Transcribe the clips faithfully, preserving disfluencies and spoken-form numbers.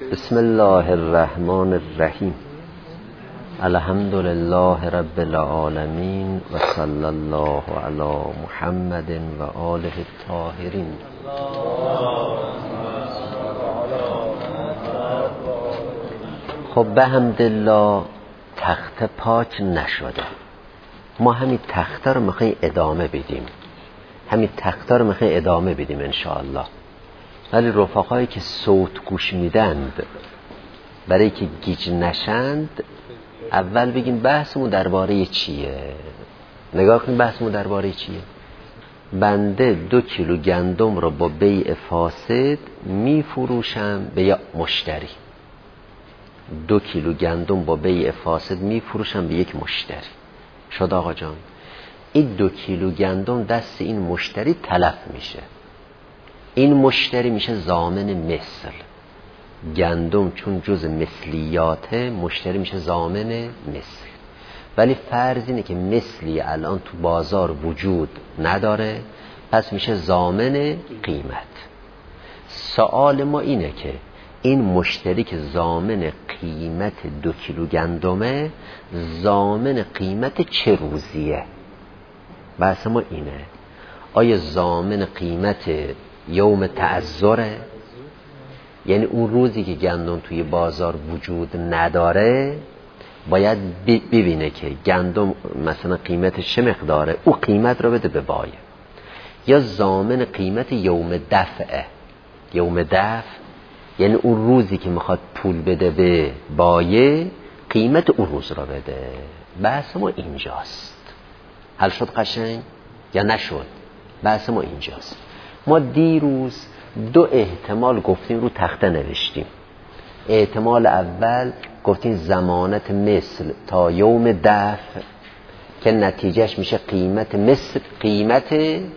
بسم الله الرحمن الرحیم. الحمد لله رب العالمین و صلی الله علی محمد و آله الطاهرین. خب به حمدالله تخته پاک نشده. ما همین تخته رو میخوایم ادامه بدیم. همین تخته رو میخوایم ادامه بدیم انشاءالله. ولی رفقایی که صوت گوش میدند برای که گیج نشند، اول بگیم بحثمون درباره چیه. نگاه کنیم بحثمون درباره چیه. بنده دو کیلو گندم رو با بیع فاسد میفروشم به یک مشتری. دو کیلو گندم با بیع فاسد میفروشم به یک مشتری. شد آقا جان، این دو کیلو گندم دست این مشتری تلف میشه. این مشتری میشه ضامن مثل. گندم چون جز مثلیاته، مشتری میشه ضامن مثل. ولی فرض اینه که مثلی الان تو بازار وجود نداره، پس میشه ضامن قیمت. سوال ما اینه که این مشتری که ضامن قیمت دو کیلو گندمه، ضامن قیمت چه روزیه؟ بحث ما اینه. آیا ضامن قیمت یوم تعذره؟ یعنی اون روزی که گندم توی بازار وجود نداره باید ببینه که گندم مثلا قیمتش چه مقداره، او قیمت رو بده به بایه. یا ضامن قیمت یوم دفعه. یوم دفع یعنی اون روزی که میخواد پول بده به بایه، قیمت اون روز رو بده. بحث ما اینجاست. حل شد قشنگ یا نشد؟ بحث ما اینجاست. ما دیروز دو احتمال گفتیم، رو تخته نوشتیم. احتمال اول گفتیم ضمانت مثل تا یوم دفع که نتیجهش میشه قیمت مثل قیمت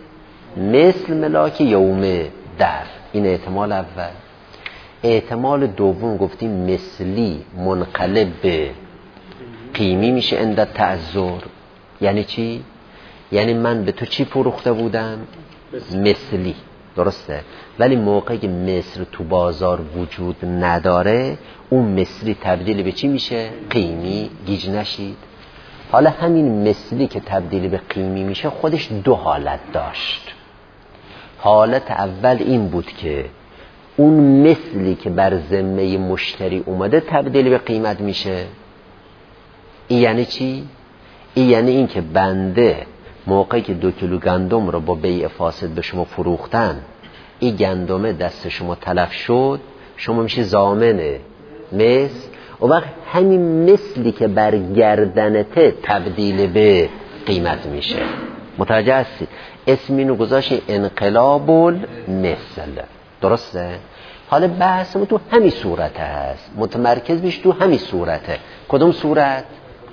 مثل ملاک یوم دفع. این احتمال اول. احتمال دوم گفتیم مثلی منقلب به قیمی میشه عند تعذر. یعنی چی؟ یعنی من به تو چی فروخته بودم؟ مثلی. درسته؟ ولی موقعی که مثل تو بازار وجود نداره، اون مثلی تبدیل به چی میشه؟ قیمی. گیج نشید. حالا همین مثلی که تبدیل به قیمی میشه خودش دو حالت داشت. حالت اول این بود که اون مثلی که بر ذمه مشتری اومده تبدیل به قیمت میشه. این یعنی چی؟ این یعنی این که بنده موقعی که دو کیلو گندم رو با بیع فاسد به شما فروختن، این گندمه دست شما تلف شد، شما میشه ضامن مثل. و وقت همین مثلی که بر گردنته تبدیل به قیمت میشه. متوجه هستی؟ اسم اینو گذاشتی انقلاب المثل. درسته؟ حالا بحثمون تو همین صورت هست. متمرکز بیش تو همین صورته. کدوم صورت؟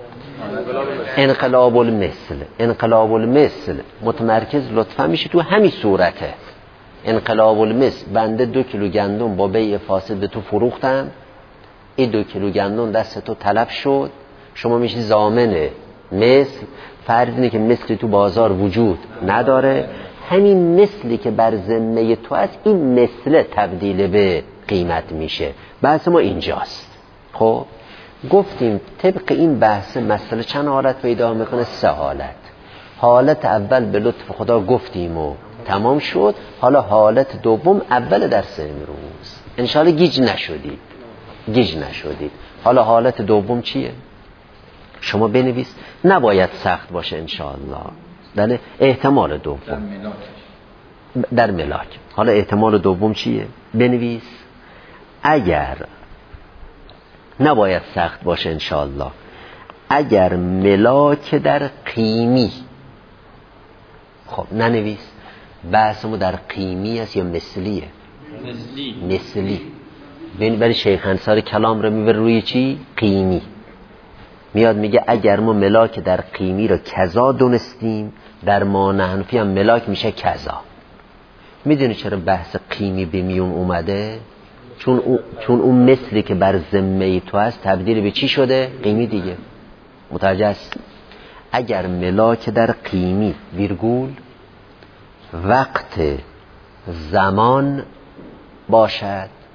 انقلاب المثل. انقلاب المثل متمرکز لطفا میشه تو همین صورته. انقلاب المثل، بنده دو کیلو گندم با بیع فاسد به تو فروختم، این دو کیلو گندم دست تو تلف شد، شما میشی ضامن مثل. فرض اینه که مثلی تو بازار وجود نداره، همین مثلی که بر ذمه تو است، این مثل تبدیل به قیمت میشه. بحث ما اینجاست. خب گفتیم طبق این بحث مسئله چند حالت پیدا میکنه؟ سه حالت. حالت اول به لطف خدا گفتیم و تمام شد. حالا حالت دوم اول درس امروز. انشاءالله گیج نشدید. گیج نشدید. حالا حالت دوم چیه؟ شما بنویس. نباید سخت باشه انشاءالله. در احتمال دوم در ملاک. حالا احتمال دوم چیه؟ بنویس. اگر نباید سخت باشه انشاءالله. اگر ملاک در قیمی، خب ننویس. بحثمو در قیمی است یا مثلیه؟ مثلی. مثلی. ببین ولی شیخ انصاری کلام رو میبره روی چی؟ قیمی. میاد میگه اگر ما ملاک در قیمی رو کذا دونستیم، در ما نحنفی هم ملاک میشه کذا. میدونی چرا بحث قیمی به میون اومده؟ چون اون, چون اون مثلی که بر ذمه تو هست تبدیل به چی شده؟ قیمی دیگه. متوجه است؟ اگر ملاک در قیمی ویرگول وقت زمان باشد،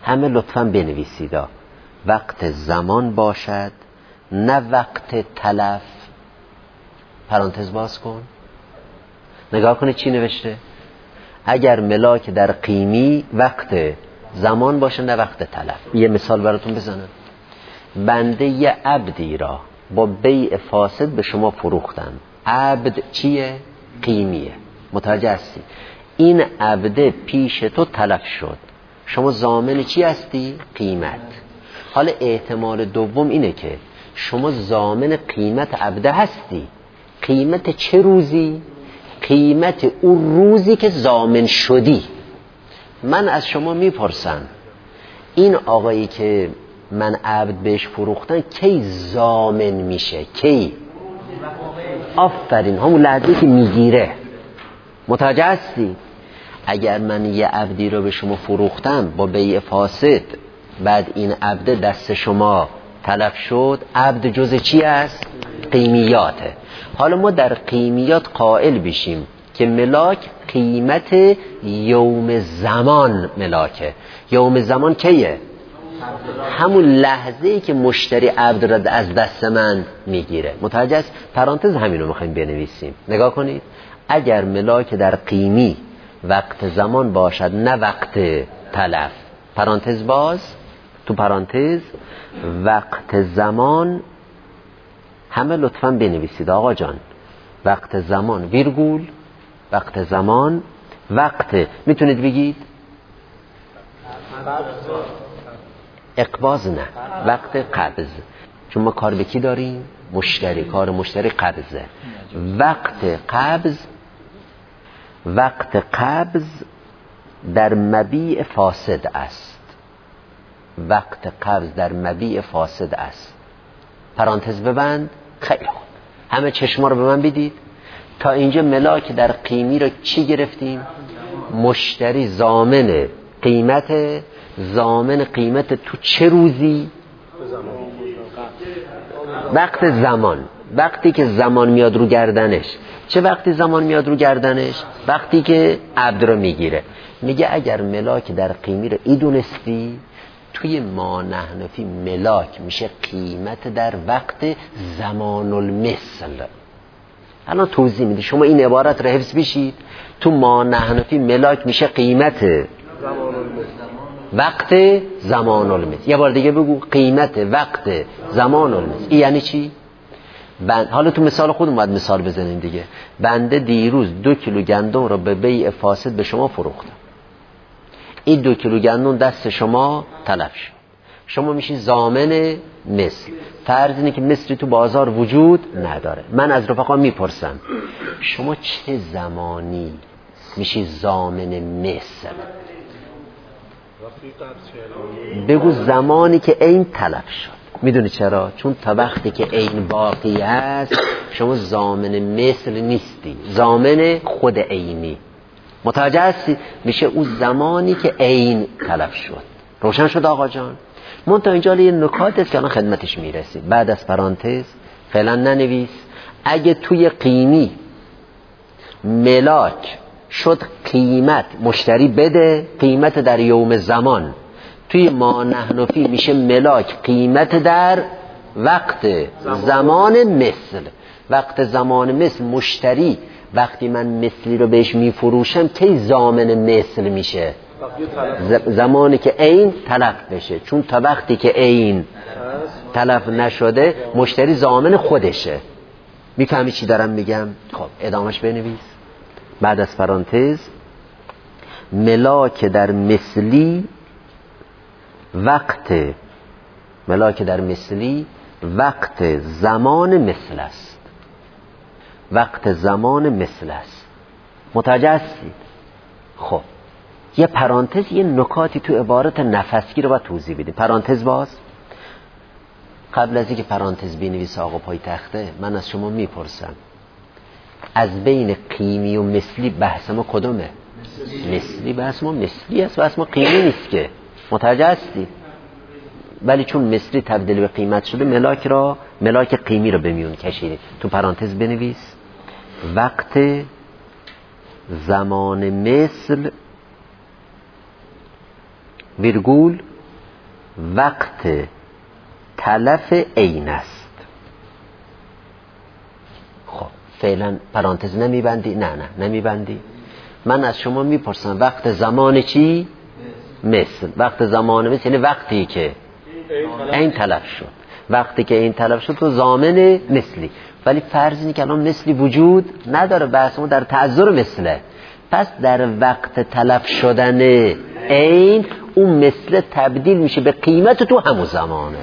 همه لطفاً بنویسید وقت زمان باشد نه وقت تلف. پرانتز باز کن، نگاه کنید چی نوشته. اگر ملاک در قیمی وقت زمان باشه نه وقت تلف. یه مثال براتون بزنم. بنده یه عبدی را با بیع فاسد به شما فروختم. عبد چیه؟ قیمیه. متوجه هستی؟ این عبد پیش تو تلف شد، شما ضامن چی هستی؟ قیمت. حالا احتمال دوم اینه که شما ضامن قیمت عبد هستی. قیمت چه روزی؟ قیمت اون روزی که ضامن شدی. من از شما میپرسم این آقایی که من عبد بهش فروختن کی ضامن میشه؟ کی؟ آفرین، همون لحظه که میگیره. متوجه هستی؟ اگر من یه عبدی رو به شما فروختم با بیع فاسد، بعد این عبد دست شما تلف شد، عبد جز چی است؟ قیمیاته. حالا ما در قیمیات قائل بشیم که ملاک قیمت یوم زمان ملاکه. یوم زمان کیه؟ همون لحظه‌ای که مشتری عبد را از دست من میگیره. متوجه است؟ پرانتز همین رو میخوایم بنویسیم. نگاه کنید. اگر ملاک در قیمی وقت زمان باشد نه وقت تلف. پرانتز باز، تو پرانتز وقت زمان، همه لطفاً بنویسید آقا جان. وقت زمان ویرگول وقت زمان وقت، میتونید بگید اقباض، نه وقت قبض، چون ما کار به کی داریم؟ مشتری. کار مشتری قبضه. وقت قبض، وقت قبض در مبیع فاسد است. وقت قبض در مبیع فاسد است. پرانتز ببند. خیلی خوب، همه چشما رو به من بدید. تا اینجا ملاک در قیمی رو چی گرفتیم؟ مشتری ضامن قیمت. ضامن قیمت تو چه روزی؟ وقت زمان. وقتی که زمان میاد رو گردنش. چه وقتی زمان میاد رو گردنش؟ وقتی که عبد رو میگیره. میگه اگر ملاک در قیمی رو ایدونستی، توی ما نحنفی ملاک میشه قیمت در وقت زمان المثل. الان توضیح میده، شما این عبارت رو حفظ بشید. تو ما نحنفی ملاک میشه قیمت وقت زمان المثل. یه بار دیگه بگو، قیمت وقت زمان المثل. این یعنی چی؟ بند... حالا تو مثال خودم باید مثال بزنیم دیگه. بنده دیروز دو کیلو گندم رو به بیع فاسد به شما فروختم. این دو کیلو گندم دست شما تلف شد. شما میشین ضامن مثل. فرض اینه که مثلی تو بازار وجود نداره. من از رفقا میپرسم شما چه زمانی میشی ضامن مثل؟ بگو زمانی که عین تلف شد. میدونی چرا؟ چون تا وقتی که عین باقی هست شما ضامن مثل نیستی، ضامن خود عینی. متوجه هستی؟ میشه اون زمانی که عین تلف شد. روشن شد آقا جان؟ من تا اینجا یه نکات است که الان خدمتش میرسیم. بعد از پرانتز فعلا ننویس. اگه توی قیمی ملاک شد قیمت مشتری بده، قیمت در یوم زمان. توی ما نحنفی میشه ملاک قیمت در وقت زمان مثل. وقت زمان مثل مشتری وقتی من مثلی رو بهش میفروشم کی ضامن مثل میشه؟ زمانی که عین تلف بشه. چون تا وقتی که عین تلف نشده مشتری ضامن خودشه. میفهمی چی دارم میگم؟ خب ادامش بنویس. بعد از پرانتز ملاک در مثلی وقت، ملاک در مثلی وقت زمان مثل است. وقت زمان مثل است. متوجه هستید؟ خب یه پرانتز، یه نکاتی تو عبارت نفسگی رو باید توضیح بدیم. پرانتز باز. قبل از اینکه پرانتز بنویس آقا پای تخته، من از شما میپرسم از بین قیمی و مثلی بحث ما کدومه؟ مثلی. بحث ما مثلی است، بحث ما قیمی نیست که. متوجه هستی؟ ولی چون مثلی تبدیل به قیمت شده ملاک را، ملاک قیمی رو به میون کشیدیم. تو پرانتز بنویس وقت زمان مثل ویرگول وقت تلف عین است. خب فعلا پرانتز نمیبندی؟ نه نه نمیبندی. من از شما میپرسم وقت زمان چی؟ مثل. وقت زمان مثل یعنی وقتی که عین تلف شد. وقتی که عین تلف شد تو ضامن مثلی. ولی فرض اینه که الان مثلی وجود نداره، بحث ما در تعذر مثله. پس در وقت تلف شدن عین اون مثل تبدیل میشه به قیمت تو همون زمانه.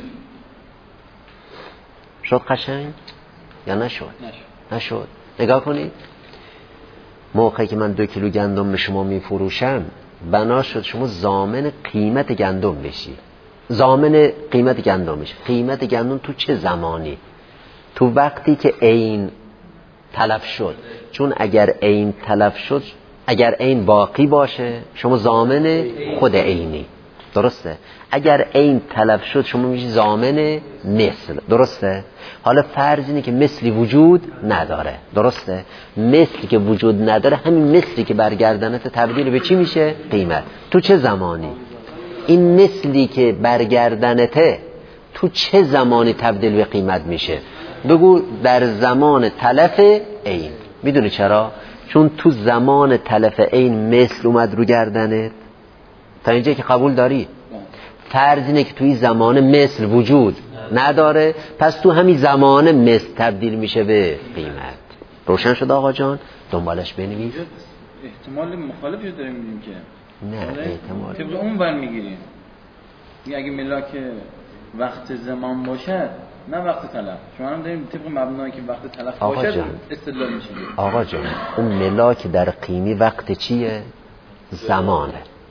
شد قشنگ یا نشد؟ نشد. نشد. نگاه کنید موقعی که من دو کیلو گندم به شما میفروشم بنا شد شما ضامن قیمت گندم بشی. ضامن قیمت گندم بشی. قیمت گندم تو چه زمانی؟ تو وقتی که عین تلف شد. چون اگر عین تلف شد، اگر عین باقی باشه شما ضامن خود عینی، درسته؟ اگر عین تلف شد شما میشی ضامن مثل، درسته؟ حالا فرض اینه که مثلی وجود نداره، درسته؟ مثلی که وجود نداره همین مثلی که برگردنت تبدیل به چی میشه؟ قیمت. تو چه زمانی؟ این مثلی که برگردنته تو چه زمانی تبدیل به قیمت میشه؟ بگو در زمان تلف عین. میدونی چرا؟ چون تو زمان تلف عین مثل اومد رو گردنت. تا اینجا که قبول داری؟ فرض اینه که توی زمان مثل وجود نداره، پس تو همین زمان مثل تبدیل میشه به قیمت. روشن شد آقا جان؟ دنبالش بنویس. احتمال مخالفی داریم میگیم که نه احتمال طبق اون بر میگیریم. اگه ملاک وقت زمان باشد نه وقت تلف، شما هم داریم طبق مبنایی که وقت تلف باشد استدلال میشه. آقا جان اون ملاک در قیمی وقت چیه؟ زمانه.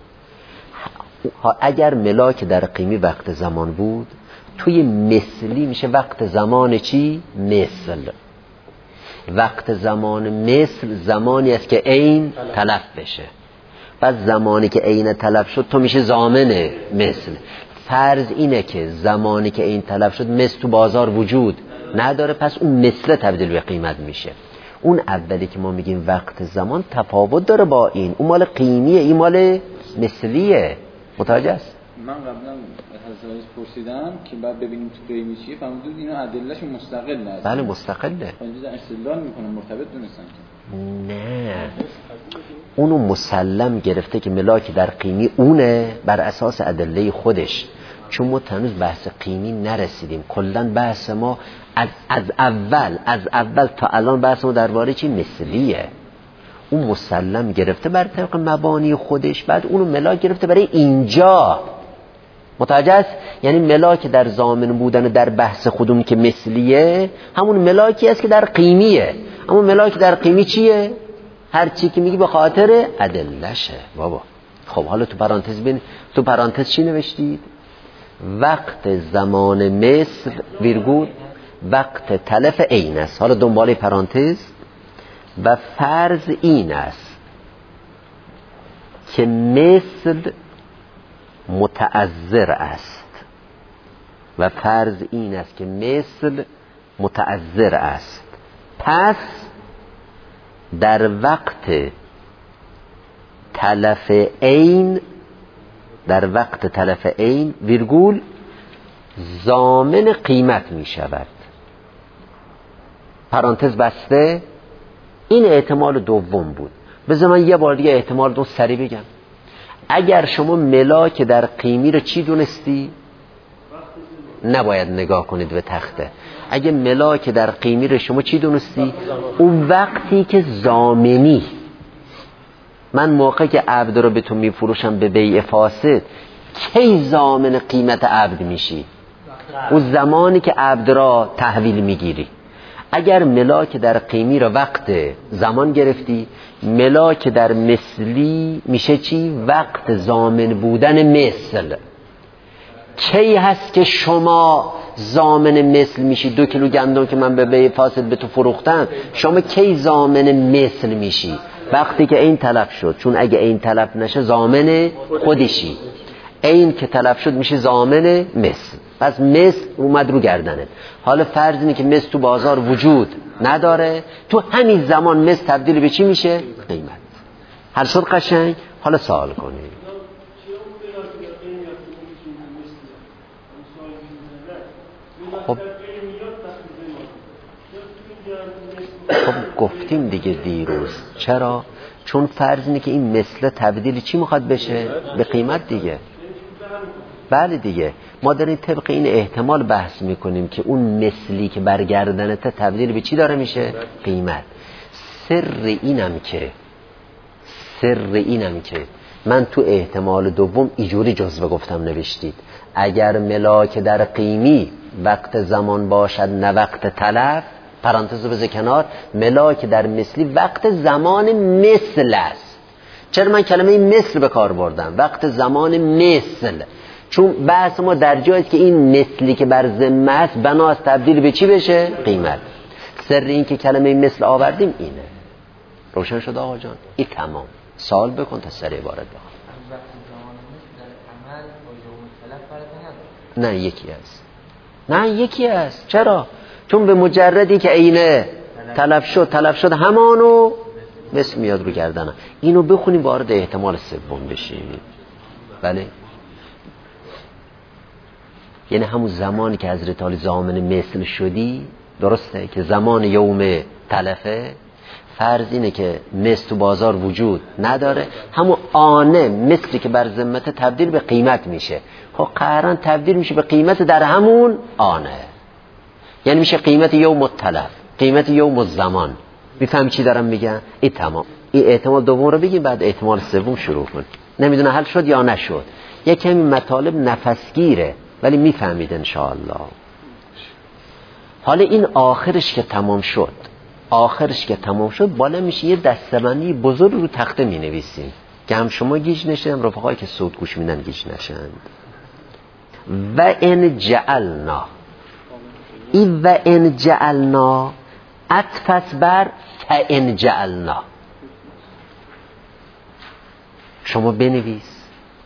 اگر ملاک در قیمی وقت زمان بود توی مثلی میشه وقت زمان چی؟ مثل. وقت زمان مثل زمانی است که عین تلف بشه. پس زمانی که عین تلف شد تو میشه ضامن مثل. فرض اینه که زمانی که عین تلف شد مثل تو بازار وجود نداره، پس اون مثل تبدیل به قیمت میشه. اون اولی که ما میگیم وقت زمان تفاوت داره با این. اون مال قیمیه، این مال مثلیه. متوجه است؟ من قبلا از حضرت پرسیدم که بعد ببینیم تو قیمی چیه، فهمیدم اینا ادله‌اش مستقله است. بله مستقله. اینجا استدلال میکنه مرتبط دونستن که نه اونو مسلم گرفته که ملاک در قیمی اونه بر اساس ادله خودش. چون ما تنوز بحث قیمی نرسیدیم. کلن بحث ما از, از اول از اول تا الان بحث ما درباره چی؟ مثلیه. اون مسلم گرفته بر طبق مبانی خودش، بعد اونو ملاک گرفته برای اینجا. متوجه است؟ یعنی ملاک در ضامن بودن در بحث خودمون که مثلیه همون ملاکی است که در قیمیه. اما ملاک در قیمی چیه؟ هر چی که میگی به خاطر ادلهشه بابا. خب حالا تو پرانتز بین تو پرانتز چی نوشتید؟ وقت زمان مثل ویرگول وقت تلف عین است. حالا دنباله پرانتز و فرض این است که مثل متعذر است. و فرض این است که مثل متعذر است. پس در وقت تلف عین در وقت تلف عین ویرگول ضامن قیمت می شود. پرانتز بسته. این احتمال دوم بود. بذار من یه بار دیگه احتمال دو سری بگم. اگر شما ملاک در قیمی رو چی دونستی؟ نباید نگاه کنید به تخته. اگه ملاک در قیمی رو شما چی دونستی؟ اون وقتی که ضامنی، من موقعی که عبد رو به تو میفروشم به بیع فاسد کی ضامن قیمت عبد میشی؟ اون زمانی که عبد را تحویل میگیری. اگر ملاک در قیمی را وقت زمان گرفتی، ملاک در مثلی میشه چی؟ وقت ضامن بودن مثل. کی هست که شما ضامن مثل میشی؟ دو کیلو گندم که من به بیع فاسد به تو فروختم، شما کی ضامن مثل میشی؟ وقتی که این تلف شد. چون اگه این تلف نشه ضامن خودشی. این که تلف شد میشه ضامن مثل. پس مثل اومد رو گردنت. حالا فرض اینه که مثل تو بازار وجود نداره، تو همین زمان مثل تبدیل به چی میشه؟ قیمت. حل شد قشنگ؟ حالا سوال کنید. خب خب گفتیم دیگه دیروز. چرا؟ چون فرض اینه که این مثل تبدیل چی میخواد بشه؟ به قیمت دیگه. بله دیگه، ما داریم طبق این احتمال بحث میکنیم که اون مثلی که برگردنته تبدیل به چی داره میشه؟ قیمت. سر اینم که سر اینم که من تو احتمال دوم اینجوری جزوه گفتم نوشتید اگر ملاک در قیمی وقت زمان باشد نه وقت تلف، پرانتز بذار کنار، ملاک در مثلی وقت زمان مثل است. چرا من کلمه مثل به کار بردم؟ وقت زمان مثل، چون بحث ما در جایی است که این مثلی که بر ذمه است بناست تبدیل به چی بشه؟ قیمت. سر این که کلمه مثل آوردیم اینه. روشن شد آقا جان؟ این تمام. سوال بکن تا سر عبارت بخون. نه یکی است. نه یکی است. چرا؟ چون به مجردی که عینه تلف شد تلف شد همانو مثل میاد رو گردنم. اینو بخونیم وارد احتمال سوم بشیم. بله، یعنی همون زمانی که حضرت علی ضامن مثل شدی، درسته که زمان یوم تلفه، فرض اینه که مثل تو بازار وجود نداره، همون آنه مثلی که بر ذمت تبدیل به قیمت میشه. خب قهرن تبدیل میشه به قیمت در همون آنه، یعنی میشه قیمت یوم التلف، قیمت یوم الزمان. میفهم چی دارم میگم؟ این تمام. این احتمال دوم رو بگیم بعد احتمال سوم شروع کن. نمیدونه حل شد یا نشد، یک کمی مطالب نفسگیره ولی میفهمید انشاءالله. حالا این آخرش که تمام شد، آخرش که تمام شد بالا میشه یه دستبندی بزرگ رو تخته می نویسیم که هم شما گیج نشه هم رفقایی که صوت گوش میدن گیج نشند. و ان جعلنا، این و ان جعلنا عطف بر فان جعلنا. شما بنویس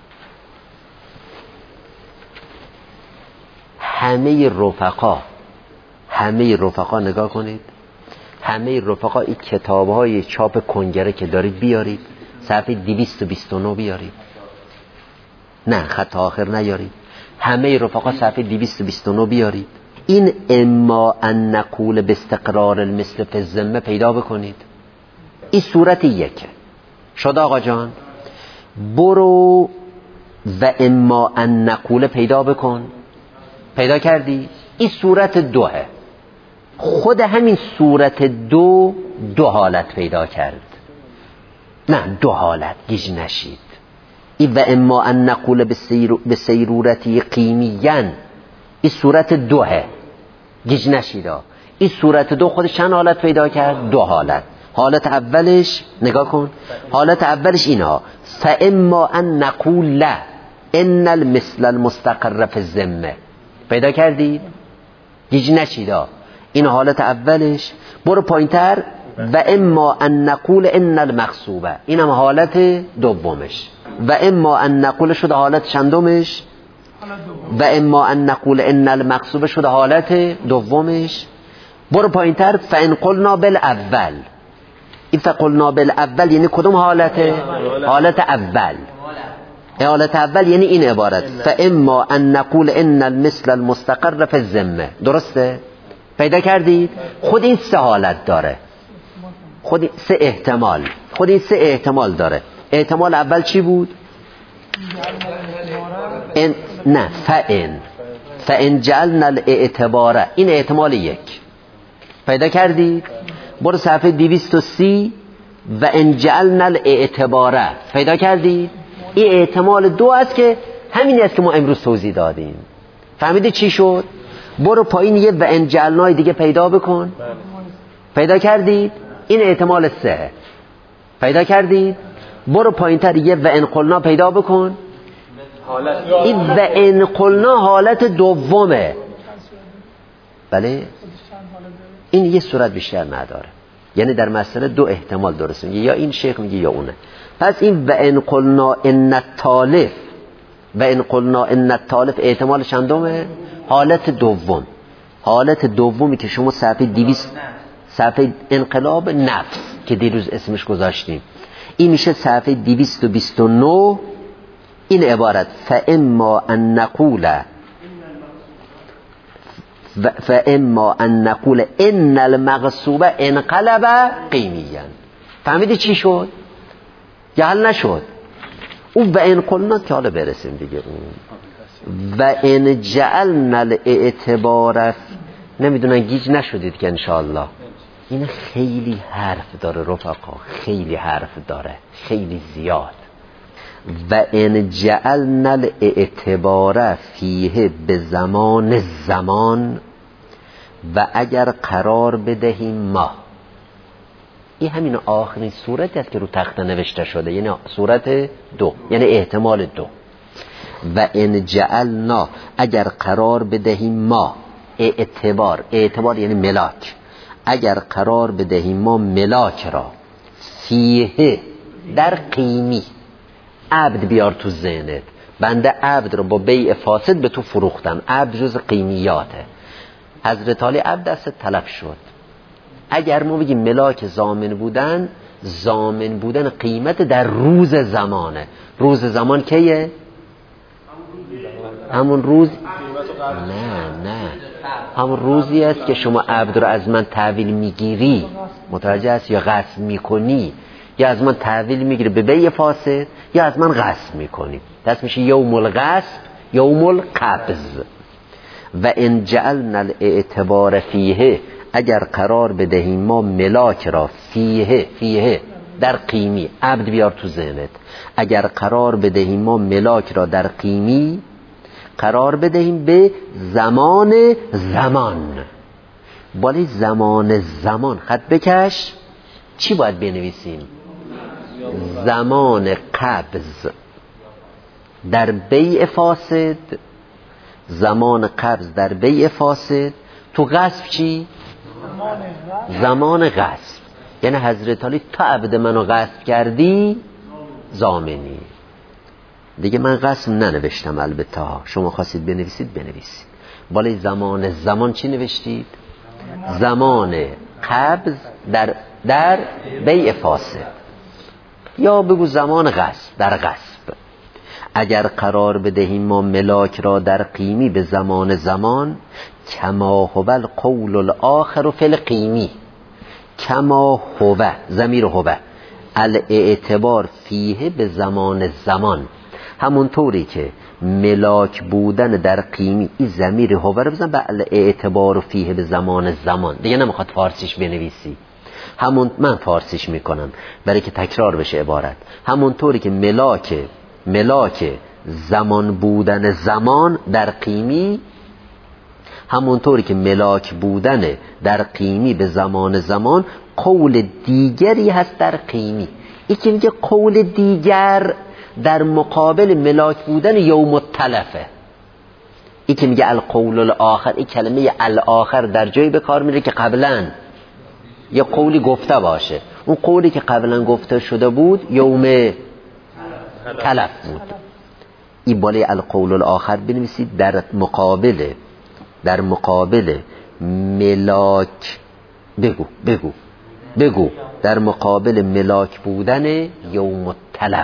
همه رفقا، همه رفقا نگاه کنید، همه رفقا این کتاب‌های چاپ کنگره که دارید بیارید، صفحه دویست و بیست و نه بیارید. نه خط آخر نیارید. همه رفقا صفحه دویست و بیست و نه بیارید. این اما ان نقول به استقرار المثل فی الذمه پیدا بکنید. این صورت یکه. شد آقا جان؟ برو و اما ان نقول پیدا بکن. پیدا کردی؟ این صورت دوه. خود همین صورت دو دو حالت پیدا کرد. نه دو حالت، گیج نشید. این و اما ان نقول به سیرورتی قیمیین، این صورت دوه، گیج نشیدا. این صورت دو خود چند حالت پیدا کرد؟ دو حالت. حالت اولش نگاه کن، حالت اولش اینها فاما ان نقول لا ان المثل المستقر فی الذمه. پیدا کردید؟ گیج نشیدا. این حالت اولش. برو پایینتر و اما ان نقول ان المغصوبه، اینم حالت دومش. و اما ان نقول شده حالت چندمش؟ و اما ان نقول ان المغصوبه شده حالت دومش. برو پایینتر فان قلنا بالاول. این فقلنا بالاول یعنی کدوم حالته؟ حالت اول. حالت اول یعنی این عبارت فاما ان نقول ان المثل المستقر فی الذمه. درسته؟ پیدا کردید؟ خود این سه حالت داره، خود این سه احتمال، خود این سه احتمال داره. احتمال اول چی بود؟ ان نه فان فان جعلنا الاعتبار، این احتمال یک. پیدا کردید؟ برو صفحه دویست و سی و ان جعلنا الاعتبار. پیدا کردید؟ این احتمال دو است که همینی است که ما امروز توضیح دادیم. فهمیدید چی شد؟ برو پایین یه و ان جعلنای دیگه پیدا بکن. پیدا کردید؟ این احتمال سه. پیدا کردید؟ برو پایینتر یه و ان قلنا پیدا بکن. این و ان قلنا حالت دومه. بله؟ این یه صورت بیشتر نداره. یعنی در مسئله دو احتمال درست میگه، یا این شیخ میگه یا اونه. پس این و ان قلنا ان التالف، و ان قلنا ان التالف احتمال چندمه؟ حالت دوم. حالت دومی که شما صفحه دویست، صفحه انقلاب نفس که دیروز اسمش گذاشتیم، این میشه صفحه دویست و بیست و نه. این عبارت فاما ان نقول فاما ان نقول ان المغصوب انقلب قیمیا. فهمیدی چی شد؟ جهل نشد. اون و این قلنا که حالا برسیم دیگه. اون و این جعلنا الاعتبار، نمیدونن گیج نشدید که انشاءالله این خیلی حرف داره رفقا، خیلی حرف داره، خیلی زیاد. و ان جعلنا الاعتبار فیه به زمان زمان، و اگر قرار بدهیم ما، این همین آخرین صورتی است که رو تخته نوشته شده، یعنی صورت دو، یعنی احتمال دو. و ان جعلنا، اگر قرار بدهیم ما اعتبار، اعتبار یعنی ملاک، اگر قرار بدهیم ما ملاک را فیه در قیمی، عبد بیار تو ذهنت، بنده عبد رو با بیع فاسد به تو فروختم، عبد جز قیمیاته. حضرت علی عبد دست تلف شد. اگر ما بگیم ملاک ضامن بودن، ضامن بودن قیمت در روز زمانه. روز زمان کیه؟ همون روز؟ نه نه همون روزی است که شما عبد رو از من تحویل میگیری، متوجه است، یا غصب میکنی، یا از من تحویل میگیری به بیع فاسد، یا از من غصب میکنی. دست میشه یوم الغصب، یوم القبض. و ان جعلنا الاعتبار فیه، اگر قرار بدهیم ما ملاک را فیه، فیه در قیمی، عبد بیار تو ذهنت، اگر قرار بدهیم ما ملاک را در قیمی، قرار بدهیم به زمان زمان. بالی زمان زمان خط بکش، چی باید بنویسیم؟ زمان قبض در بیع فاسد، زمان قبض در بیع فاسد. تو غصب چی؟ زمان غصب. یعنی حضرت علی تا عبد منو غصب کردی ضامنی. دیگه من غصب ننوشتم، البته شما خواستید بنویسید بنویسید. بالای زمان زمان چی نوشتید؟ زمان قبض در در بیع فاسد، یا بگو زمان غصب در غصب. اگر قرار بدهیم ما ملاک را در قیمی به زمان زمان، کما هو القول الاخر فی القیمی، کما هو ضمیر هو الاعتبار فیه به زمان زمان، همونطوری که ملاک بودن در قیمی، این ضمیر هو رو بزن به الاعتبار فیه به زمان زمان. دیگه نمیخواد فارسیش بنویسی، همون من فارسیش میکنم برای که تکرار بشه عبارت. همونطوری که ملاک ملاک زمان بودن زمان در قیمی، همونطوری که ملاک بودن در قیمی به زمان زمان قول دیگری هست در قیمی. این که میگه قول دیگر در مقابل ملاک بودن یوم التلفه. این که میگه القول الاخر، این کلمه الاخر در جایی به کار میره که قبلا یه قولی گفته باشه. اون قولی که قبلا گفته شده بود یوم تلف بود. این بالای القول الاخر بنویسید در مقابل در مقابل ملاک، بگو بگو بگو در مقابل ملاک بودن یوم التلف،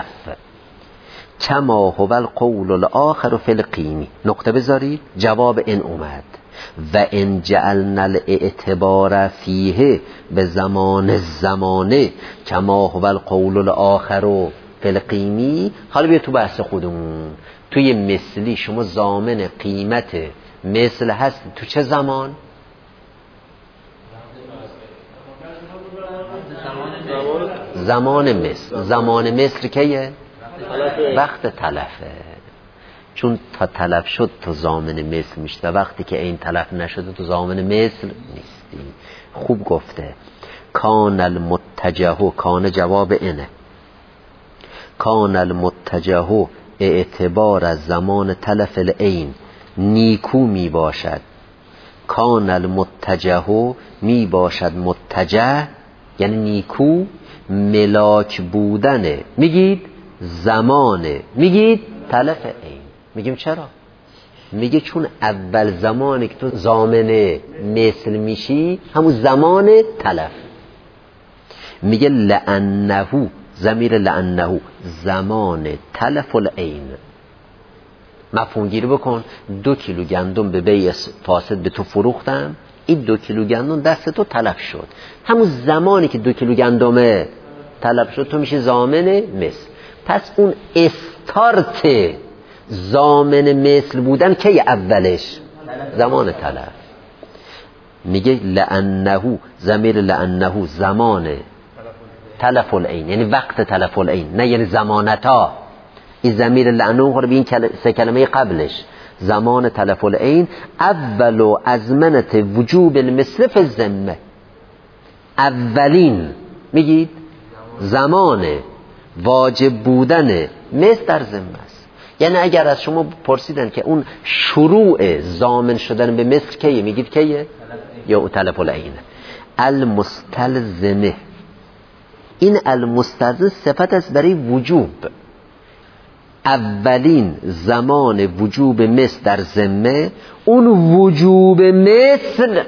کما هو القول الاخر فی القیمی. نقطه بذارید، جواب این اومد و ان جعلنا الاعتبار فیه به زمان زمانه کما هو القول الاخر فی القیمی. حالا بیا تو بحث خودمون، توی مثلی شما ضامن قیمت مثل هست تو چه زمان؟ زمان مثل. زمان مثل کیه؟ وقت تلفه. چون تا تلف شد تو ضامن مثل میشه، وقتی که این تلف نشده تو ضامن مثل نیستی. خوب گفته. کان المتجه، کان جواب اینه، کان المتجه اعتبار از زمان تلف العین نیکو می باشد. کان المتجه می باشد متجه یعنی نیکو، ملاک بودنه میگید زمانه، میگید تلف عین. میگیم چرا؟ میگه چون اول زمانی که تو ضامن مثل میشی همون زمان تلف. میگه لانه، ضمیر لانه زمان تلف العین، مفهوم گیری بکن. دو کیلو گندم به بیع فاسد به تو فروختم، این دو کیلو گندم دست تو تلف شد. همون زمانی که دو کیلو گندمه تلف شد تو میشه ضامن مثل. پس اون استارت ضامن مثل بودن که اولش زمان تلف. میگه لانه، ضمیر لانه زمان تلف العین، یعنی وقت تلف العین، نه یعنی زمانتا. این ضمیر لانه خود به این سه کلمه قبلش، زمان تلف العین اول و ازمنت وجوب المثل فی الذمه. اولین میگید زمان واجب بودن مثل در ذمه است. یعنی اگر از شما پرسیدن که اون شروع ضامن شدن به مثل کیه، میگید کیه؟ یا او تلف العین. المستلزمه، این المستلزم صفت است برای وجوب. اولین زمان وجوب مثل در ذمه، اون وجوب مثل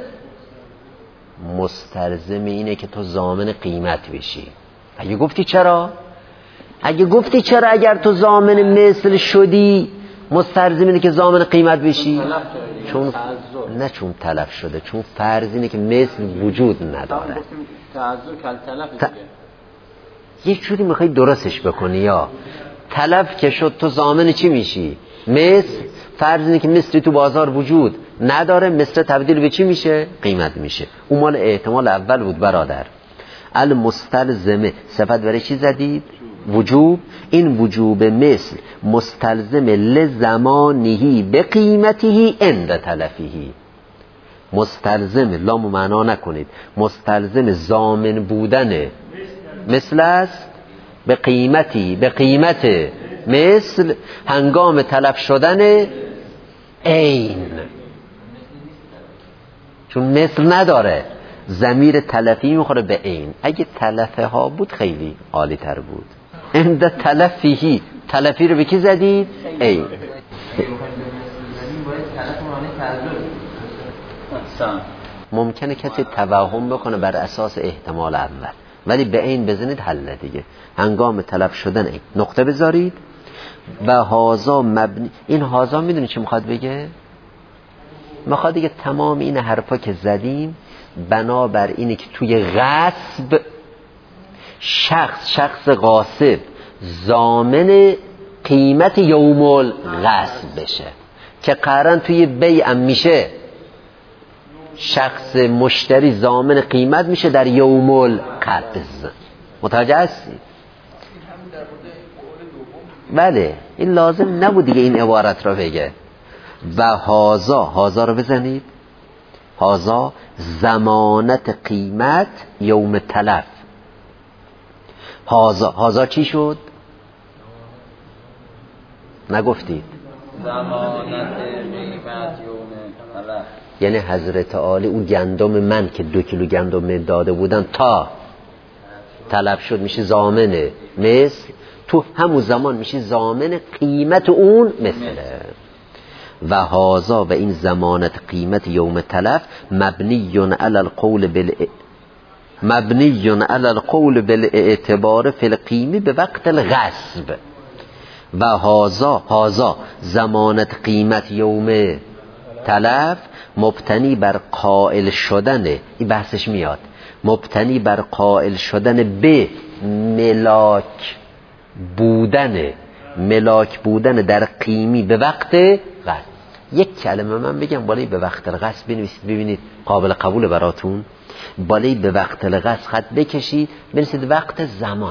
مستلزم اینه که تو ضامن قیمت بشی. اگه گفتی چرا؟ اگه گفتی چرا اگر تو ضامن مثل شدی مستلزم اینه که ضامن قیمت بشی؟ چون نه چون تلف شده، چون فرض اینه که مثل وجود نداره. تعذر کل تلف دیگه. یک جوری میخوای درستش بکنی، یا تلف که شد تو ضامن چی میشی؟ مثل. فرض اینه که مثلی تو بازار وجود نداره، مثل تبدیل به چی میشه؟ قیمت میشه. اون مال احتمال اول بود برادر. المستلزمه صفت برای چی زدید؟ وجوب. این وجوب مثل مستلزم لزمانهی به قیمتهی عند تلفیهی. مستلزم، لام معنا نکنید، مستلزم ضامن بودن مثل است به قیمتی، به قیمت مثل هنگام تلف شدن عین، چون مثل نداره ضمیر تلفی میخوره به عین. اگه تلفه ها بود خیلی عالی تر بود. عند تلفیهی، تلفی رو به کی زدید؟ عین. ممکنه کسی توهم بکنه بر اساس احتمال اول، ولی به عین بزنید حل دیگه. هنگام تلف شدن عین نقطه بذارید. و هازا مبنی، این هازا میدونی چی میخواد بگه؟ میخواد دیگه تمام این حرفا که زدیم بنابر اینه که توی غصب شخص شخص غاصب ضامن قیمت یوم الغصب بشه، که قرن توی بیع میشه شخص مشتری ضامن قیمت میشه در یوم القبض. متوجه هستی؟ بله، این لازم نبود دیگه این عبارت را بگه. و هازا، هازا رو بزنید، هازا زمانت قیمت یوم تلف. هازا، هازا چی شد؟ نگفتید؟ زمانت قیمت یوم تلف، یعنی حضرت عالی اون گندم من که دو کیلو گندم داده بودن تا تلف شد میشه ضامن مثل، تو همون زمان میشه ضامن قیمت اون مثله. و هازا، و این زمانت قیمت یوم تلف مبنی علی القول بال مبنی علی القول بالاعتبار فی القیمه به وقت الغصب. و هازا، هازا زمانت قیمت یوم تلف مبتنی بر قائل شدن، این بحثش میاد، مبتنی بر قائل شدن به ملاک بودن، ملاک بودن در قیمی به وقت غصب. یک کلمه من بگم بالای به وقت الغصب بنویسید ببینید قابل قبول براتون. بالای به وقت الغصب خط بکشید بنویسید وقت زمان.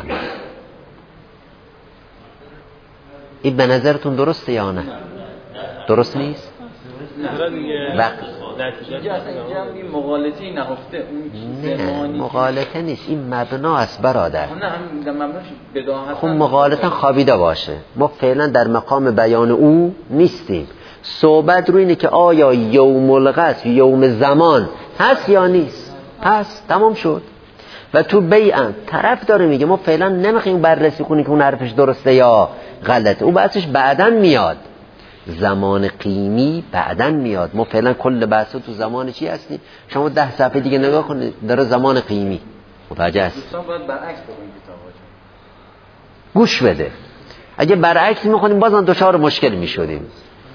این به نظرتون درسته یا نه؟ درست نیست؟ وقت این مغالطه نهفته، نه مغالطه نیست، این مبنا است برادر. نه هم در مبناش بداهت. خب مغالطه خوابیده باشه، ما فعلا در مقام بیان او نیستیم. صحبت رو اینه که آیا یوم الغصب یوم زمان هست یا نیست. پس تمام شد. و تو بیعن طرف داره میگه ما فعلا نمیخوایم بررسی کنیم که اون حرفش درسته یا غلطه، اون بحثش بعدن میاد، زمان قیمی بعدن میاد. ما فعلا کل بحث تو زمان چی هستیم؟ شما ده صفحه دیگه نگاه کنید داره زمان قیمی. متوجه هست؟ دوستان باید برعکس بگوین کتابا. گوش بده. اگه برعکس میخونیم بازم دچار مشکل میشدیم.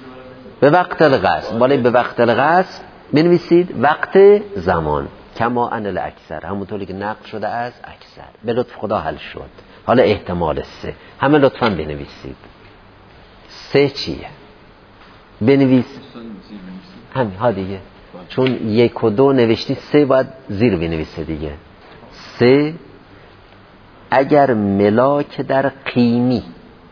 به وقت القصد، بالای به وقت القصد بنویسید وقت زمان، کما ان الاکثر، همونطوری که نقل شده از اکثر. به لطف خدا حل شد. حالا احتمال سه، همه لطفاً بنویسید. سه چیه؟ بنویس همین ها دیگه، چون یک و دو نوشتی، سه باید زیر بنویسه دیگه. سه، اگر ملاک در قیمی،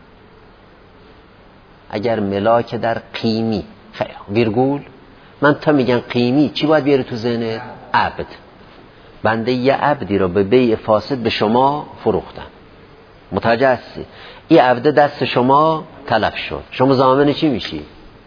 اگر ملاک در قیمی، خیلی ویرگول، من تا میگن قیمی چی باید بیاره تو ذهنت؟ عبد. بنده یه عبدی رو به بیع فاسد به شما فروختم، متوجه هستی؟ این عبد دست شما تلف شد، شما ضامن چی میشی؟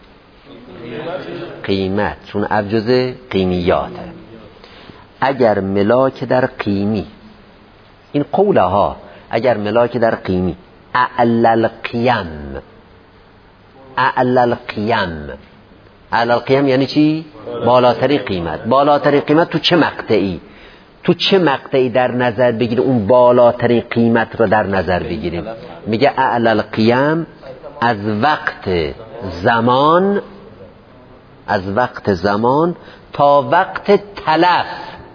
قیمت، چون عبد جزء قیمیاته. اگر ملاک در قیمی، این قوله ها، اگر ملاک در قیمی، اعلی القیم، اعلی القیم، اعلی القیم یعنی چی؟ بالاتری قیمت. بالاتری قیمت تو چه مقطعی؟ تو چه مقطعی در نظر بگیریم اون بالاترین قیمت رو در نظر بگیریم؟ میگه اعلی القیم، از وقت زمان، از وقت زمان تا وقت تلف.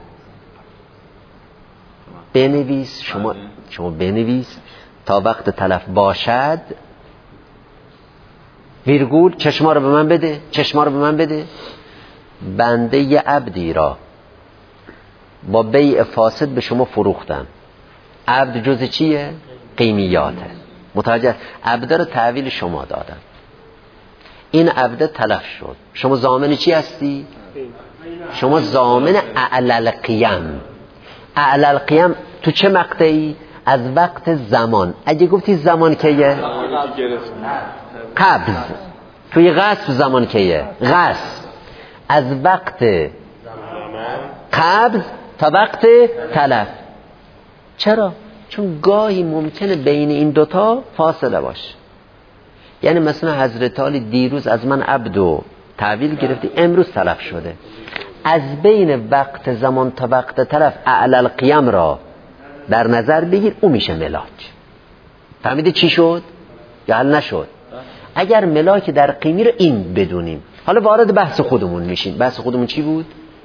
بنویس شما، شما بنویس تا وقت تلف باشد، ویرگول، چشما رو به من بده، چشما رو به من بده. بنده یه عبدی را با بیع فاسد به شما فروختم. عبد جز چیه؟ قیمیاته. متوجه؟ عبد رو تحویل شما دادم، این عبد تلف شد، شما ضامن چی هستی؟ شما ضامن اعلی القیم. اعلی القیم تو چه مقطعی؟ از وقت زمان. اگه گفتی زمان کیه؟ قبض. توی غصب زمان کیه؟ غصب. از وقت قبض تا وقت تلف. چرا؟ چون گاهی ممکنه بین این دوتا فاصله باشه. یعنی مثلا حضرت علی دیروز از من عبدو تحویل گرفتی، امروز تلف شده، از بین وقت زمان تا وقت تلف اعلی القیم را در نظر بگیر، او میشه ملاک. فهمیدی چی شد؟ یا حل نشد؟ اگر ملاک در قیمی رو این بدونیم. حالا وارد بحث خودمون میشین. بحث خودمون چی بود؟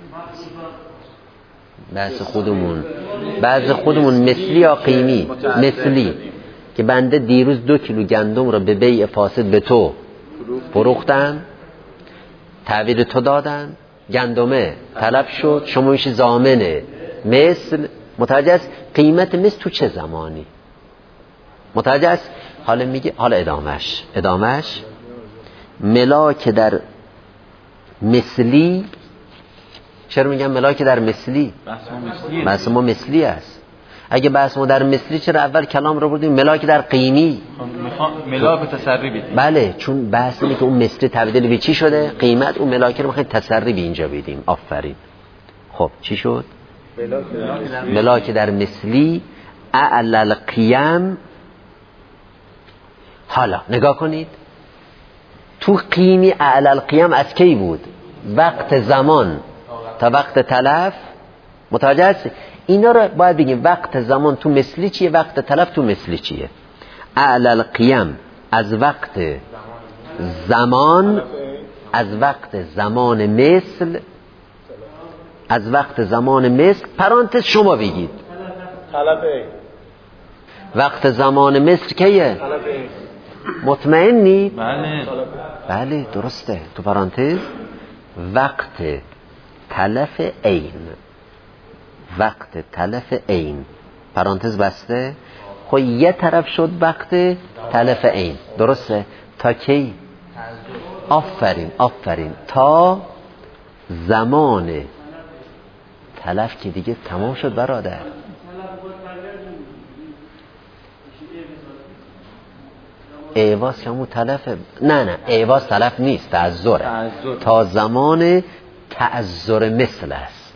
بحث خودمون بحث خودمون مثلی یا قیمی؟ مثلی. که بنده دیروز دو کیلو گندم رو به بیع فاسد به تو فروختم، تحویل تو دادن، گندمه تلف شد، شما میشه ضامن مثل. متوجه است؟ قیمت مثل تو چه زمانی؟ متوجه است؟ حالا میگه، حالا ادامش ادامش ملاک در مثلی. چرا میگم ملاک در مثلی؟ بحث ما مثلی است. اگه بحث ما در مثلی، چرا اول کلام رو بردیم ملاک در قیمی؟ ملاک تسری بدیم. بله، چون بحث اینه که اون مثلی تبدیل به چی شده؟ قیمت. اون ملاک رو میخوایم تسری به اینجا بدیم. آفرین. خب چی شد؟ ملاک در مثلی اعلی القیم. حالا نگاه کنید، تو قیمی اعلی القیم از کی بود؟ وقت زمان تا وقت تلف. متوجه هستی؟ اینا رو باید بگیم وقت زمان تو مثلی چیه، وقت تلف تو مثلی چیه. اعلی القیم از وقت زمان، از وقت زمان مثل، از وقت زمان مثل پرانتز شما بگید وقت زمان مثل کیه؟ مطمئنی؟ بله بله درسته. تو پرانتز وقت تلف عین، وقت تلف عین، پرانتز بسته. خب یه طرف شد وقت تلف عین، درسته؟ تا کی؟ آفرین آفرین تا زمان تلف که دیگه تمام شد برادر. ایواز که همون تلفه. نه نه ایواز تلف نیست، تعذره. تا زمان تعذر مثل است.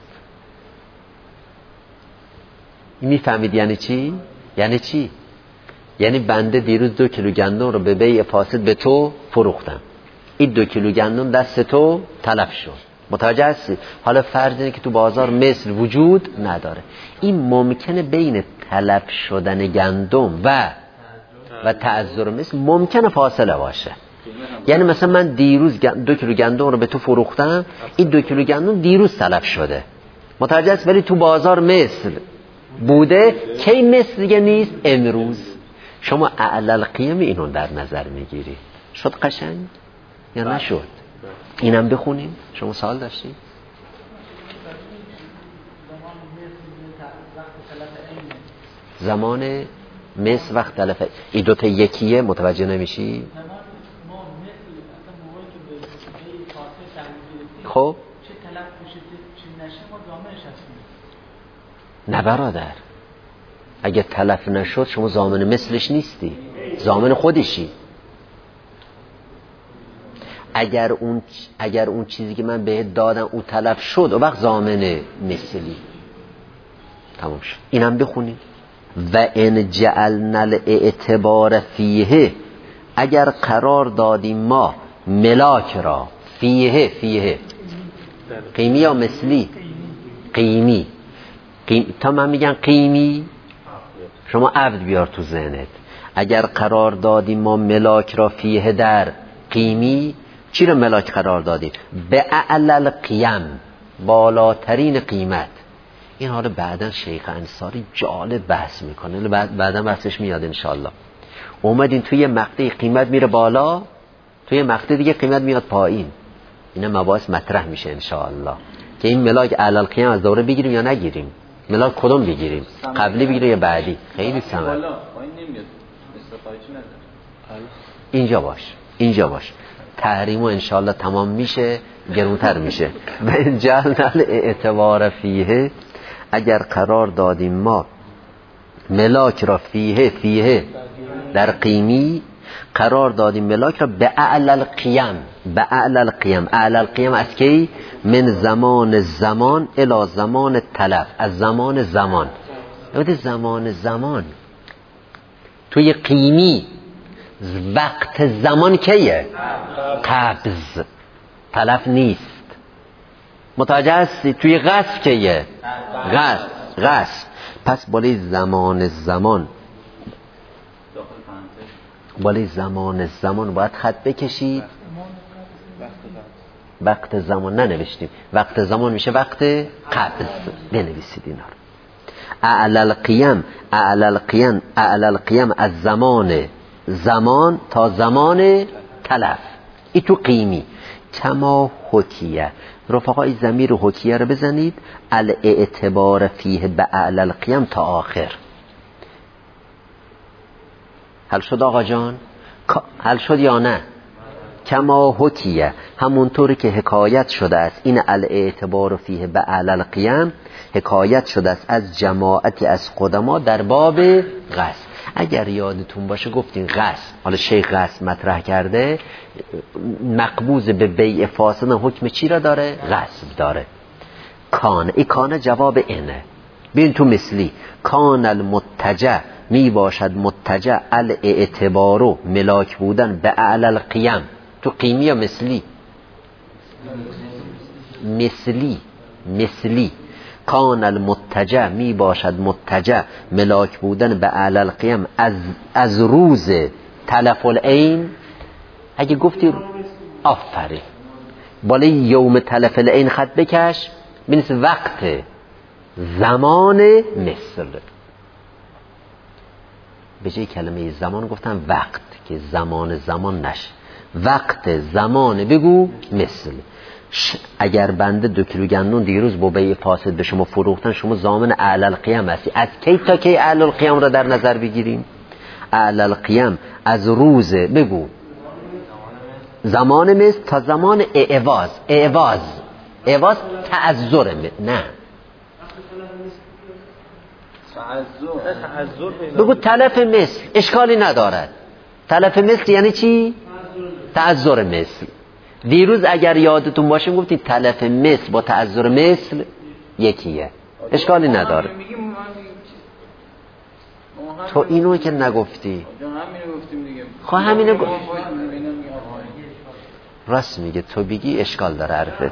میفهمید یعنی چی؟ یعنی چی؟ یعنی بنده دیروز دو کیلو گندم رو به بیع فاسد به تو فروختم، این دو کیلو گندم دست تو تلف شد. متوجه هستی؟ حالا فرض اینه که تو بازار مثل وجود نداره. این ممکنه بین تلف شدن گندم و و تعذر مثل ممکنه فاصله باشه. یعنی مثلا من دیروز دو کیلو گندم رو به تو فروختم، این دو کیلو گندم دیروز تلف شده، متوجه است، ولی تو بازار مثل بوده. کی مثل دیگه نیست؟ امروز. شما اعلی القیم اینو در نظر میگیری. شد قشنگ یا نشد؟ اینم بخونیم. شما سوال داشتید؟ زمان مثل وقت تلف این دوتا یکیه، متوجه نمیشی؟ خب نه برادر، اگه تلف نشد شما ضامن مثلش نیستی، ضامن خودشی. اگر اون اگر اون چیزی که من بهت دادم او تلف شد، اون وقت ضامن مثلی. تمام شد. اینم بخونید. و ان جعلنا الاعتبار فیه، اگر قرار دادیم ما ملاک را فیه، فیه قیمی یا مثلی؟ قیمی. قیم... تا من میگن قیمی، شما عبد بیار تو ذهنت. اگر قرار دادیم ما ملاک را فیه در قیمی، چی رو ملاک قرار دادیم؟ به اعلی القیم، بالاترین قیمت. این حالا بعدا شیخ انصاری جالب بحث میکنه، بعد بعدا بحثش میاد انشالله. اومدین توی مقطع قیمت میره بالا، توی مقطع دیگه قیمت میاد پایین. اینا مباحث مطرح میشه انشالله که این ملاک اعلی القیم از دوره بگیریم یا نگیریم. ملاک کدوم بگیریم؟ قبلی بگیریم یا بعدی؟ خیلی سمر. اینجا باش، اینجا باش. تحریمو انشالله تمام میشه، گرونتر میشه. و این جعلنا الاعتبار فیه، اگر قرار دادیم ما ملاک را فیه، فیه در قیمی قرار دادیم ملاک را به اعلی القیم، به اعلی القیم. اعلی القیم از کی؟ من زمان زمان الی زمان تلف، از زمان زمان. ببینید زمان زمان توی قیمی وقت زمان کیه؟ قبض، تلف نیست. متوجه هستی؟ توی غصب کیه؟ غصب، غصب. پس بالای زمان زمان، بالای زمان زمان باید خط بکشید. وقت زمان ننوشتیم، وقت زمان میشه وقت قبض. بنویسید اینا رو. اعلی القیم، اعلی القیم، اعلی القیم از زمان زمان تا زمان تلف. ای تو قیمی. کما حکیه، رفقای ضمیر حکیه رو بزنید. الاعتبار فیه به اعلی القیم تا آخر. حل شد آقا جان؟ حل شد یا نه؟ کما حکیه، همونطوری که حکایت شده است، این الاعتبار فیه به اعلی القیم حکایت شده است از جماعتی از قدما در باب غصب. اگر یادتون باشه گفتین غصب، حالا شیخ غصب مطرح کرده، مقبوض به بیع فاسد حکم چی را داره؟ غصب داره. کان، ای کان جواب اینه. ببین تو مثلی کان المتجع، می باشد متجع الاعتبارو ملاک بودن به اعلی القیم. تو قیمی یا مثلی؟ مثلی، مثلی. کان المتجع، می باشد متجع ملاک بودن به اعلی القیم از از روز تلف العین. اگه گفتی آفرین، بالای یوم تلف العین خط بکش، بنویس وقت زمان مثل. به جای کلمه زمان گفتم وقت، که زمان زمان نشه. وقت زمان بگو مثل. اگر بنده دو کیلو گندم دیروز با بیع فاسد به شما فروختن، شما ضامن اعلی القیم هستی. از کی تا کی اعلی القیم را در نظر بگیریم؟ اعلی القیم از روز بگو زمان مثل تا زمان اعواز. اعواز، اعواز تعذر نه، بگو تلف مثل، اشکالی ندارد. تلف مثل یعنی چی؟ تعذر مثل. دیروز اگر یادتون باشه گفتی تلف مثل با تعذر مثل یکیه، اشکالی نداره. تو اینو که نگفتی، خواه همینو گفت. راست میگه، تو بگی اشکال داره حرفت.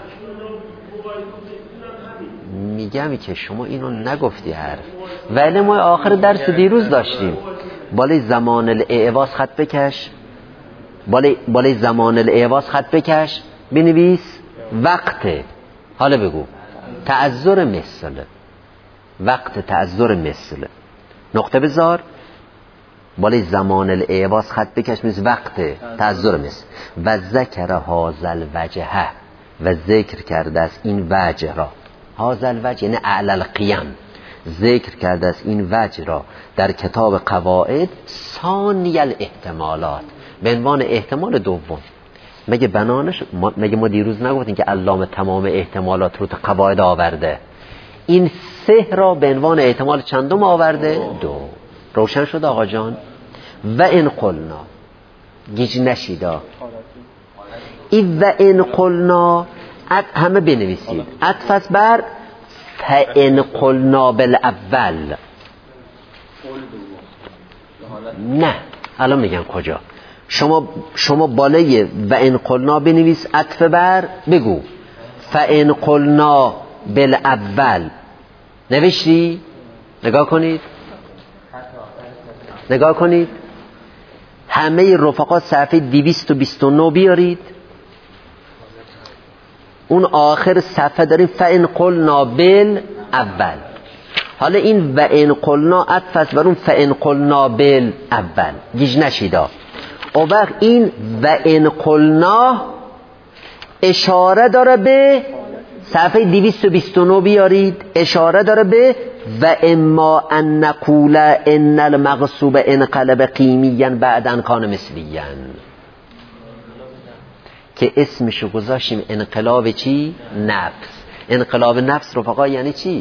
میگم که شما اینو نگفتی حرف، ولی ما آخر درس دیروز داشتیم. بالای زمان الاعواز خط بکش. بالای, بالای زمان الاعواض خط بکش بنویس وقت. حالا بگو تعذر مثل، وقت تعذر مثل، نقطه بذار، بالای زمان الاعواض خط بکش بنویس وقت تعذر مثل. و ذکر هازل وجهه، و ذکر کرده از این وجه را، هازل وجه یعنی اعلی القیم، ذکر کرده از این وجه را در کتاب قواعد ثانی الاحتمالات، به عنوان احتمال دوم. مگه بنانش ما مگه ما دیروز نگفتیم که علامه تمام احتمالات رو تو قواعد آورده؟ این سه را به عنوان احتمال چندم آورده؟ دو. روشن شد آقا جان؟ و ان قلنا، گیج نشیدا، این و ان قلنا همه بنویسید عطف بر فان قلنا بالاول. نه الان میگم کجا. شما شما بالای و ان قلنا بنویس عطف بر، بگو فان قلنا بالاول. نوشتی؟ نگاه کنید نگاه کنید همه رفقا صفحه دویست و بیست و نه بیارید، اون آخر صفحه داریم فان قلنا بالاول. حالا این و ان قلنا عطف است بر اون فان قلنا بالاول، گیج نشیدا. او وقت این و ان قلنا اشاره داره به صفحه دویست و بیست و نه بیارید، اشاره داره به و اما ان نقول ان المغصوب انقلب قیمیا بعد ان کان مثلیا، که اسمشو گذاشتیم انقلاب چی؟ نفس. انقلاب نفس رفقا یعنی چی؟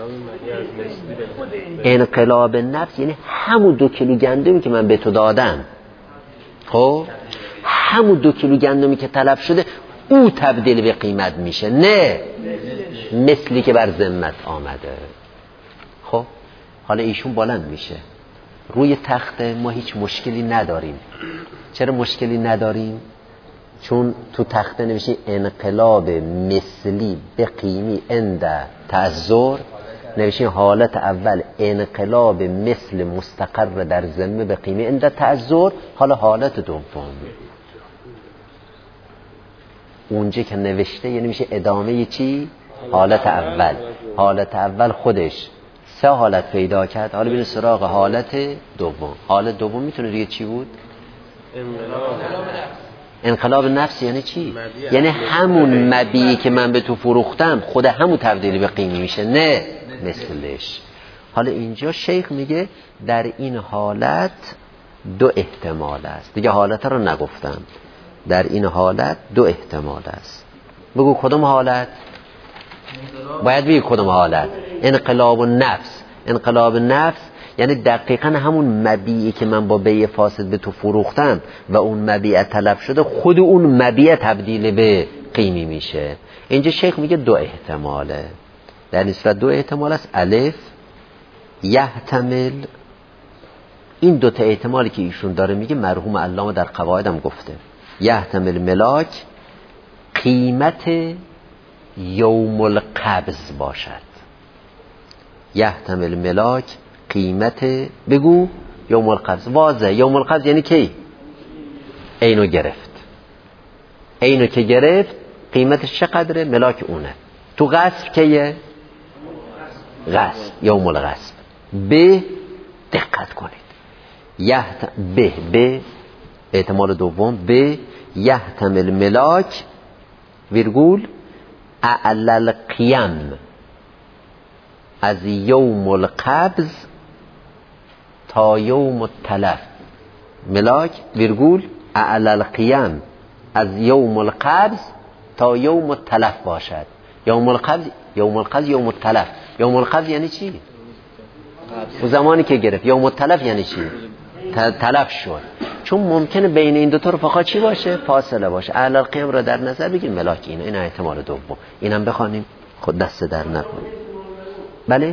انقلاب نفس یعنی همون دو کیلو گندمی که من به تو دادم، خب همون دو کیلو گندمی که طلب شده او تبدیل به قیمت میشه، نه مثلی که بر ذمت آمده. خب حالا ایشون بلند میشه روی تخت، ما هیچ مشکلی نداریم. چرا مشکلی نداریم؟ چون تو تخته نوشته انقلاب مثلی به قیمی عند تعذر، نوشته حالت اول انقلاب مثل مستقر در ذمه به قیمی عند تعذر. حالا حالت دوم اونجا که نوشته یعنی میشه ادامه چی؟ حالت اول. حالت اول خودش سه حالت پیدا کرد، حالا بریم سراغ حالت دوم. حالت دوم میتونه دیگه چی بود؟ انقلاب نفس یعنی چی؟ یعنی همون مبیعی که من به تو فروختم خود همون تبدیلی به قیمی میشه، نه مثلش. حالا اینجا شیخ میگه در این حالت دو احتمال است. دیگه حالت رو نگفتم، در این حالت دو احتمال است. بگو کدوم حالت؟ باید بگی کدوم حالت؟ انقلاب نفس. انقلاب نفس یعنی دقیقا همون مبیعی که من با بیع فاسد به تو فروختم و اون مبیع طلب شده خود اون مبیع تبدیل به قیمی میشه. اینجا شیخ میگه دو احتماله. در این صورت دو احتمال است. الف یحتمل، این دو تا احتمالی که ایشون داره میگه مرحوم علامه در قواعدم گفته، یحتمل ملاک قیمت یوم القبض باشد. یحتمل ملاک قیمت، بگو یوم القبض. واضح یوم القبض یعنی کی؟ اینو گرفت. اینو که گرفت قیمتش چقدره؟ ملاک اونه. تو غصب کیه؟ غصب، یوم الغصب. به دقت کنید، یحت به به احتمال دوم، به یحتمل ملاک ویرگول اعلی القیم از یوم القبض تا یوم التلف. ملاک ویرگول اعلی القیم از یوم القبض تا یوم التلف باشد. یوم القبض یوم القبض یوم التلف. یوم القبض یعنی چی؟ و زمانی که گرفت. یوم التلف یعنی چی؟ تلف شد. چون ممکنه بین این دو تا رفقا چی باشه؟ فاصله باشه. اعلی القیم را در نظر بگیر، ملاک اینه. این احتمال دوم. اینم بخوانیم خود دست در نکنیم. بله؟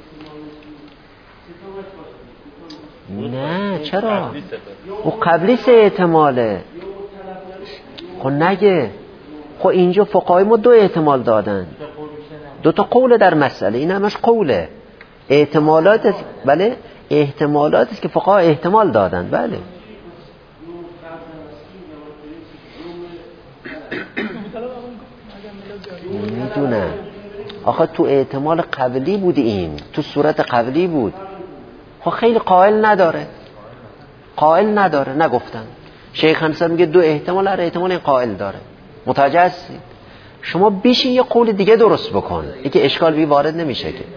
نه چرا؟ او قبلی سه احتماله. خب نگه. خب اینجا فقهای ما دو احتمال دادن، دو تا قول در مسئله. این همش قوله. احتمالات است. بله؟ احتمالات است که فقها احتمال دادن. بله میدونم آخه تو احتمال قبلی بود، این تو صورت قبلی بود. خب خیلی قائل نداره، قائل نداره، نگفتن. شیخ انصر میگه دو احتمال، هر احتمال این قائل داره. متوجه هستید؟ شما بیشین یه قول دیگه درست بکن، این که اشکال بی وارد نمیشه که.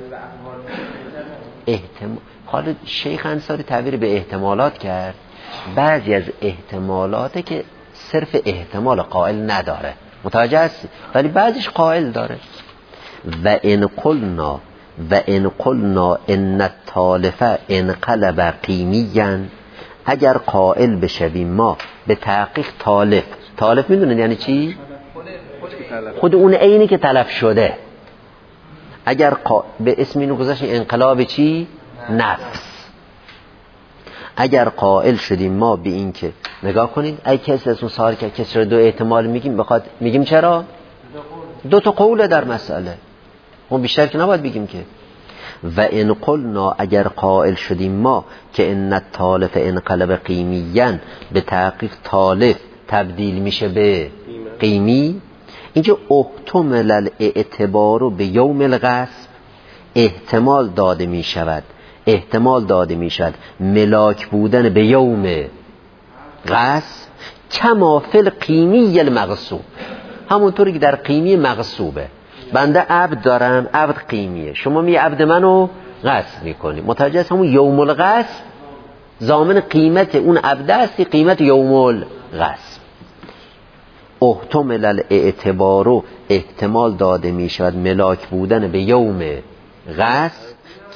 احتمال حالا شیخ انصاری تعبیر به احتمالات کرد، بعضی از احتمالاته که صرف احتمال قائل نداره، متوجه هستی؟ ولی بعضیش قائل داره. و ان قلنا و ان قلنا ان التالف انقلب قیمیا، اگر قائل بشویم ما به تحقیق تالف، تالف میدونید یعنی چی؟ خود اون عینی که تلف شده. اگر قا... به اسم اینو گذاشت انقلاب چی؟ نفس. اگر قائل شدیم ما به این که نگاه کنید ای کسی اسم سوال که کسی رو دو احتمال میگیم، بخواد میگیم چرا؟ دو تا قوله در مسئله، ما بیشتر که نباید بگیم که. و ان قلنا اگر قائل شدیم ما که ان التالف انقلب قیمیا، به تحقیق تالف تبدیل میشه به قیمی. اینجا احتمل الاعتبار به یوم الغصب، احتمال داده می شود، احتمال داده می شود ملاک بودن به یوم غصب، کما فی القیمی المغصوب، همونطوری که در قیمی مغصوبه. بنده عبد دارم، عبد قیمیه، شما می عبد منو غصب میکنی، متوجه است؟ همون یوم الغصب ضامن قیمت اون عبد است، قیمت یوم الغصب. احتمل الاعتبارو، احتمال داده می شود ملاک بودن به یوم غصب،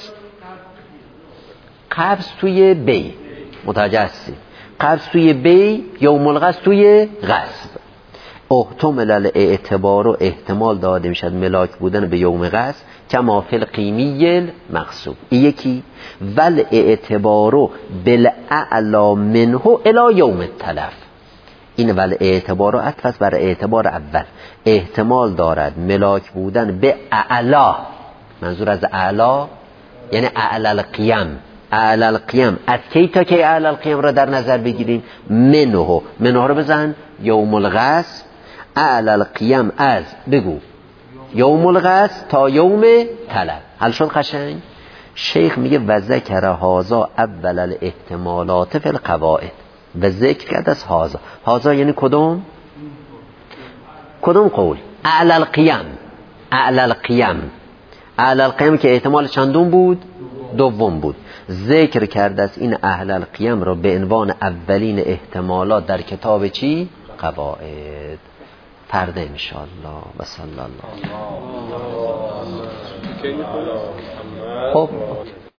قبض توی بی، متوجه هستی؟ قبض توی بی، یوم الغصب توی غصب. احتمل الاعتبارو، احتمال داده می شود ملاک بودن به یوم غصب، کما فی القیمی المغصوب. یکی ول اعتبارو بالاعلا منه الی یوم التلف. این ول اعتبار و عطف بر اعتبار اول، احتمال دارد ملاک بودن به اعلا، منظور از اعلا یعنی اعلا القیم، اعلا القیم از کی تا کی اعلا القیم را در نظر بگیریم؟ منه، منه رو بزن یوم الغصب، اعلا القیم از بگو یوم الغصب تا یوم طلب. حل شد قشنگ؟ شیخ میگه و ذکر هذا اول الاحتمالات فی القواعد، و ذکر کرد از هازا. هازا یعنی کدوم؟ کدوم قول؟ اعلی القیم، اعلی القیم، اعلی القیم که احتمال چندون بود؟ دوم بود. ذکر کرد از این اعلی القیم را به عنوان اولین احتمالات در کتاب چی؟ قواعد. پرده انشاءالله. و صلی الله. خب